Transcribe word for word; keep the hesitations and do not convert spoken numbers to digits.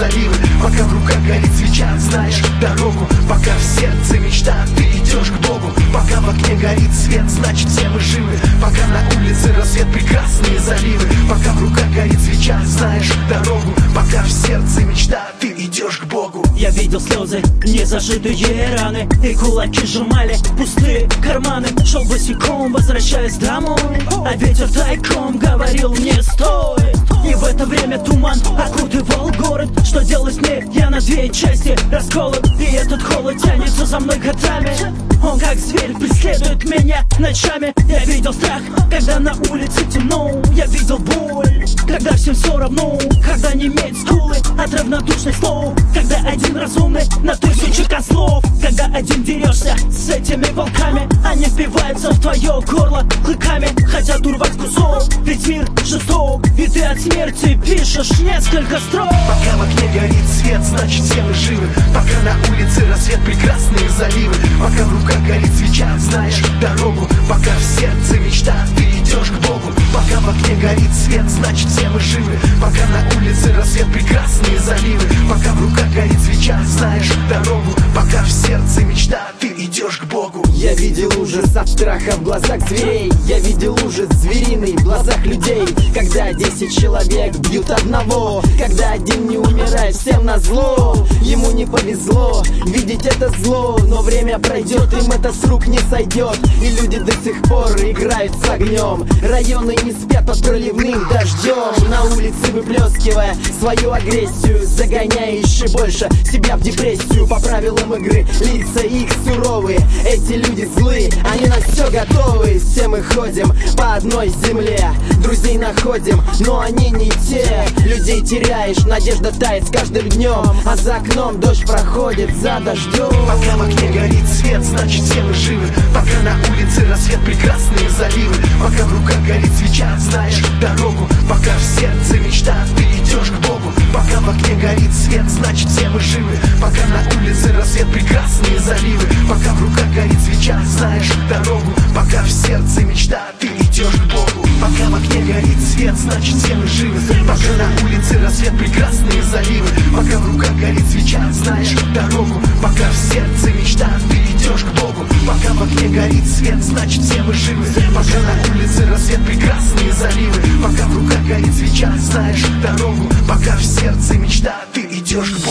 заливы. Пока в руках горит свеча, знаешь дорогу. Пока в сердце мечта, ты идешь к Богу. Пока в окне горит свет, значит все мы живы. Пока на улице рассвет, прекрасные заливы. Пока в руках горит свеча, знаешь дорогу. Пока в сердце мечта, ты идешь к Богу. Я видел слезы, незажитые раны, и кулаки сжимали пустые карманы. Шел босиком, возвращаясь домой, а ветер тайком говорил мне стой. И в это время туман окутывал город. Что делать мне? Я на две части расколот. И этот холод тянется за мной годами. Он как зверь преследует меня ночами. Я видел страх, когда на улице темно. Я видел боль, когда всем все равно. Когда не иметь скулы от равнодушных слов. Когда один разумный на тысячу козлов. Когда один дерешься с этими волками. Они впиваются в твое горло клыками. Хотят урвать кусок, ведь мир жесток. И ты от смерти пишешь несколько строк. Пока в окне горит свет, значит все мы живы. Пока на улице рассвет, прекрасные заливы. Пока в руках горит свеча, знаешь дорогу. Пока в сердце мечта, ты идешь к Богу. Пока в окне горит свет, значит все мы живы. Пока на улице рассвет, прекрасные заливы. Пока в руках горит свеча, знаешь дорогу. Пока в сердце мечта, ты идешь к Богу. Я видел ужас от страха в глазах зверей. Я видел ужас звериный в глазах людей. Когда десять человек бьют одного. Когда один не умирает всем назло. Ему не повезло видеть это зло. Но время пройдет, им это с рук не сойдет. И люди до сих пор играют с огнем. Районы не спят под проливным дождем. На улице выплескивая свою агрессию. Загоняя еще больше себя в депрессию. По правилам игры лица их суровые. Эти люди злые, они на все готовы. Все мы ходим по одной земле. Друзей находим, но они не те. Людей теряешь, надежда тает с каждым днем. А за окном дождь проходит за дождем. Пока в окне горит свет, значит все мы живы. Пока на улице рассвет, прекрасные заливы. Пока в руках горит свеча, знаешь дорогу. Пока в сердце мечта, ты идешь к Богу. Пока в окне горит свет, значит все мы живы. Пока на улице рассвет, прекрасные заливы. Пока в руках горит свеча, знаешь дорогу. Пока в сердце мечта, ты идешь к Богу. Пока в окне горит свет, значит все мы живы. Пока на улице рассвет, прекрасные заливы. Пока в руках горит свеча, знаешь дорогу. Пока в сердце мечта, ты идешь к Богу. Пока в окне горит свет, значит все мы живы. Пока на улице рассвет, прекрасные заливы. Пока в руках горит свеча, знаешь дорогу. Пока в сердце мечта, ты идешь к Богу.